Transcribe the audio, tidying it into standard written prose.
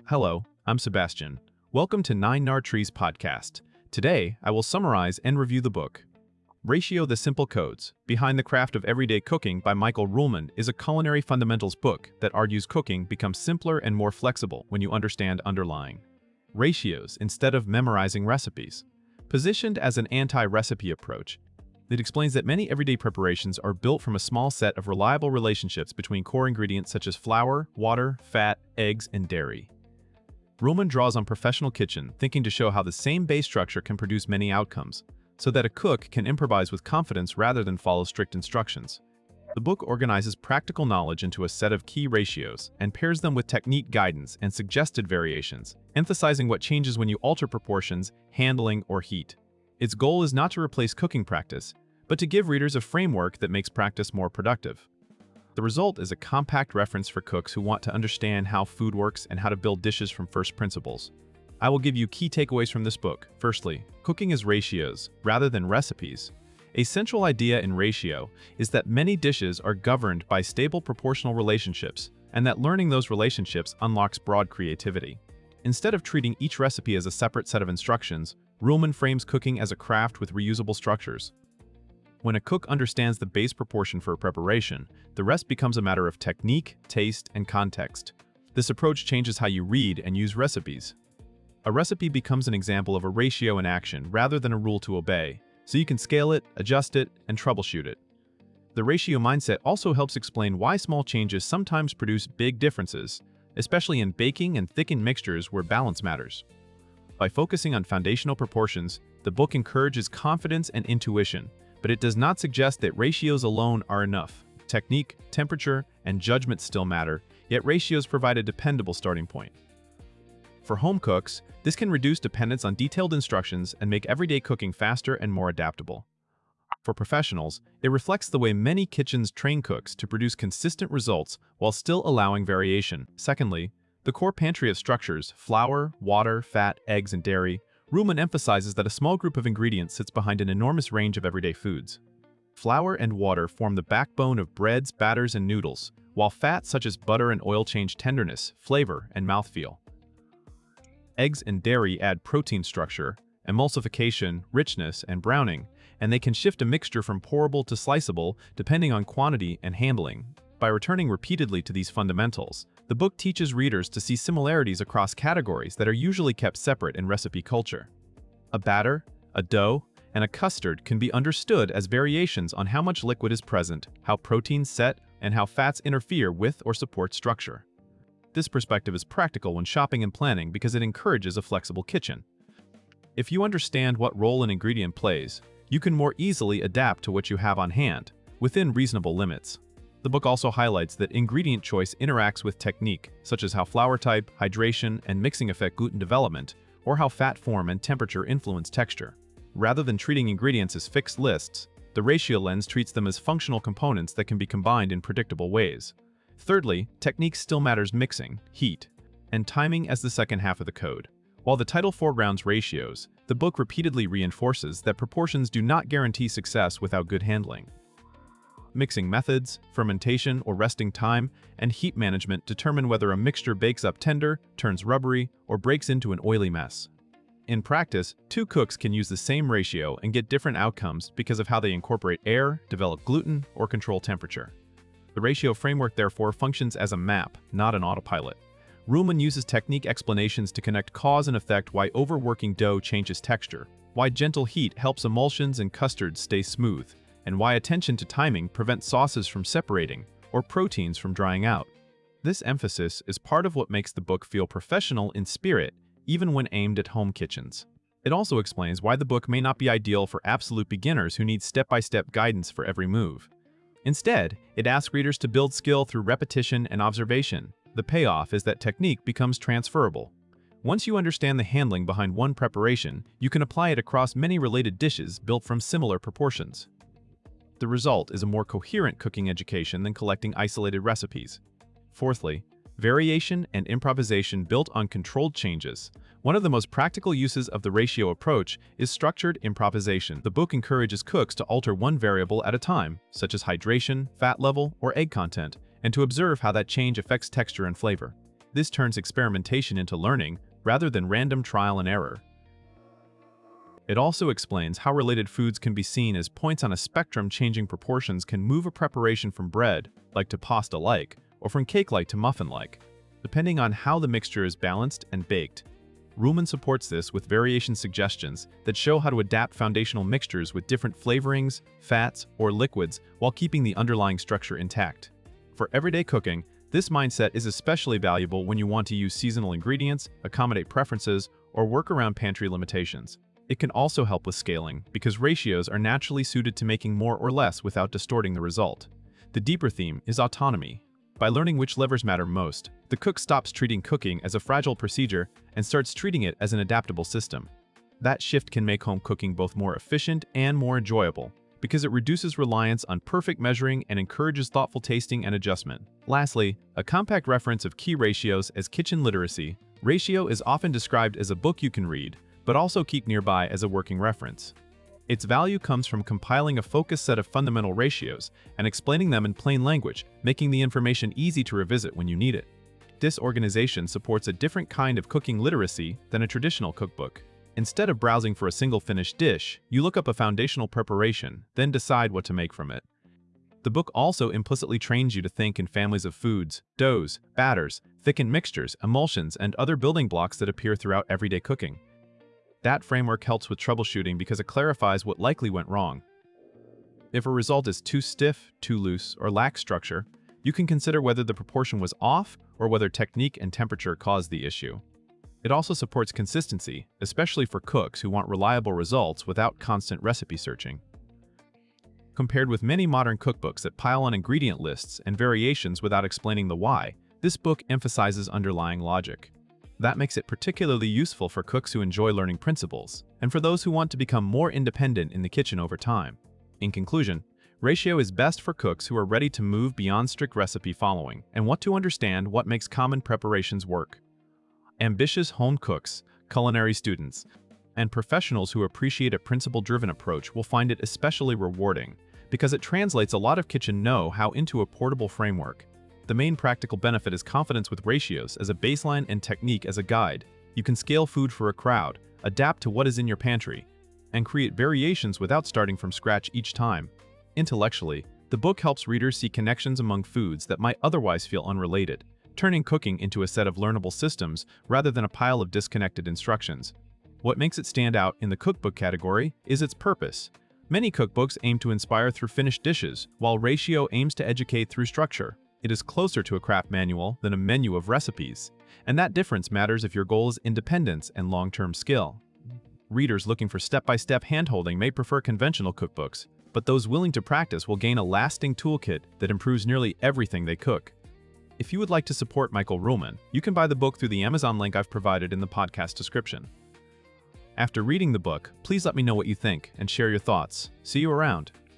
Hello, I'm Sebastian. Welcome to Nine Nar Trees podcast. Today, I will summarize and review the book. Ratio: The Simple Codes Behind the Craft of Everyday Cooking by Michael Ruhlman is a culinary fundamentals book that argues cooking becomes simpler and more flexible when you understand underlying ratios instead of memorizing recipes. Positioned as an anti-recipe approach, it explains that many everyday preparations are built from a small set of reliable relationships between core ingredients such as flour, water, fat, eggs, and dairy. Ruhlman draws on professional kitchen thinking to show how the same base structure can produce many outcomes, so that a cook can improvise with confidence rather than follow strict instructions. The book organizes practical knowledge into a set of key ratios and pairs them with technique guidance and suggested variations, emphasizing what changes when you alter proportions, handling, or heat. Its goal is not to replace cooking practice, but to give readers a framework that makes practice more productive. The result is a compact reference for cooks who want to understand how food works and how to build dishes from first principles. I will give you key takeaways from this book. Firstly, cooking is ratios rather than recipes. A central idea in ratio is that many dishes are governed by stable proportional relationships, and that learning those relationships unlocks broad creativity. Instead of treating each recipe as a separate set of instructions, Ruhlman frames cooking as a craft with reusable structures. When a cook understands the base proportion for a preparation, the rest becomes a matter of technique, taste, and context. This approach changes how you read and use recipes. A recipe becomes an example of a ratio in action rather than a rule to obey, so you can scale it, adjust it, and troubleshoot it. The ratio mindset also helps explain why small changes sometimes produce big differences, especially in baking and thickened mixtures where balance matters. By focusing on foundational proportions, the book encourages confidence and intuition, but it does not suggest that ratios alone are enough. Technique, temperature, and judgment still matter, yet ratios provide a dependable starting point. For home cooks, this can reduce dependence on detailed instructions and make everyday cooking faster and more adaptable. For professionals, it reflects the way many kitchens train cooks to produce consistent results while still allowing variation. Secondly, the core pantry of structures, flour, water, fat, eggs, and dairy, Ruhlman emphasizes that a small group of ingredients sits behind an enormous range of everyday foods. Flour and water form the backbone of breads, batters, and noodles, while fats such as butter and oil change tenderness, flavor, and mouthfeel. Eggs and dairy add protein structure, emulsification, richness, and browning, and they can shift a mixture from pourable to sliceable depending on quantity and handling. By returning repeatedly to these fundamentals, the book teaches readers to see similarities across categories that are usually kept separate in recipe culture. A batter, a dough, and a custard can be understood as variations on how much liquid is present, how proteins set, and how fats interfere with or support structure. This perspective is practical when shopping and planning because it encourages a flexible kitchen. If you understand what role an ingredient plays, you can more easily adapt to what you have on hand, within reasonable limits. The book also highlights that ingredient choice interacts with technique, such as how flour type, hydration, and mixing affect gluten development, or how fat form and temperature influence texture. Rather than treating ingredients as fixed lists, the ratio lens treats them as functional components that can be combined in predictable ways. Thirdly, technique still matters: mixing, heat, and timing as the second half of the code. While the title foregrounds ratios, the book repeatedly reinforces that proportions do not guarantee success without good handling. Mixing methods, fermentation or resting time, and heat management determine whether a mixture bakes up tender, turns rubbery, or breaks into an oily mess. In practice, two cooks can use the same ratio and get different outcomes because of how they incorporate air, develop gluten, or control temperature. The ratio framework therefore functions as a map, not an autopilot. Ruhlman uses technique explanations to connect cause and effect: why overworking dough changes texture, why gentle heat helps emulsions and custards stay smooth, and why attention to timing prevents sauces from separating or proteins from drying out. This emphasis is part of what makes the book feel professional in spirit, even when aimed at home kitchens. It also explains why the book may not be ideal for absolute beginners who need step-by-step guidance for every move. Instead, it asks readers to build skill through repetition and observation. The payoff is that technique becomes transferable. Once you understand the handling behind one preparation, you can apply it across many related dishes built from similar proportions. The result is a more coherent cooking education than collecting isolated recipes. Fourthly, variation and improvisation built on controlled changes. One of the most practical uses of the ratio approach is structured improvisation. The book encourages cooks to alter one variable at a time, such as hydration, fat level, or egg content, and to observe how that change affects texture and flavor. This turns experimentation into learning rather than random trial and error. It also explains how related foods can be seen as points on a spectrum. Changing proportions can move a preparation from bread-like to pasta-like, or from cake-like to muffin-like, depending on how the mixture is balanced and baked. Ruhlman supports this with variation suggestions that show how to adapt foundational mixtures with different flavorings, fats, or liquids while keeping the underlying structure intact. For everyday cooking, this mindset is especially valuable when you want to use seasonal ingredients, accommodate preferences, or work around pantry limitations. It can also help with scaling, because ratios are naturally suited to making more or less without distorting the result. The deeper theme is autonomy. By learning which levers matter most, the cook stops treating cooking as a fragile procedure and starts treating it as an adaptable system. That shift can make home cooking both more efficient and more enjoyable, because it reduces reliance on perfect measuring and encourages thoughtful tasting and adjustment. Lastly, a compact reference of key ratios as kitchen literacy. Ratio is often described as a book you can read, but also keep nearby as a working reference. Its value comes from compiling a focused set of fundamental ratios and explaining them in plain language, making the information easy to revisit when you need it. This organization supports a different kind of cooking literacy than a traditional cookbook. Instead of browsing for a single finished dish, you look up a foundational preparation, then decide what to make from it. The book also implicitly trains you to think in families of foods, doughs, batters, thickened mixtures, emulsions, and other building blocks that appear throughout everyday cooking. That framework helps with troubleshooting because it clarifies what likely went wrong. If a result is too stiff, too loose, or lacks structure, you can consider whether the proportion was off or whether technique and temperature caused the issue. It also supports consistency, especially for cooks who want reliable results without constant recipe searching. Compared with many modern cookbooks that pile on ingredient lists and variations without explaining the why, this book emphasizes underlying logic. That makes it particularly useful for cooks who enjoy learning principles, and for those who want to become more independent in the kitchen over time. In conclusion, Ratio is best for cooks who are ready to move beyond strict recipe following and want to understand what makes common preparations work. Ambitious home cooks, culinary students, and professionals who appreciate a principle-driven approach will find it especially rewarding, because it translates a lot of kitchen know-how into a portable framework. The main practical benefit is confidence with ratios as a baseline and technique as a guide. You can scale food for a crowd, adapt to what is in your pantry, and create variations without starting from scratch each time. Intellectually, the book helps readers see connections among foods that might otherwise feel unrelated, turning cooking into a set of learnable systems rather than a pile of disconnected instructions. What makes it stand out in the cookbook category is its purpose. Many cookbooks aim to inspire through finished dishes, while Ratio aims to educate through structure. It is closer to a craft manual than a menu of recipes, and that difference matters if your goal is independence and long-term skill. Readers looking for step-by-step handholding may prefer conventional cookbooks, but those willing to practice will gain a lasting toolkit that improves nearly everything they cook. If you would like to support Michael Ruhlman, you can buy the book through the Amazon link I've provided in the podcast description. After reading the book, please let me know what you think and share your thoughts. See you around.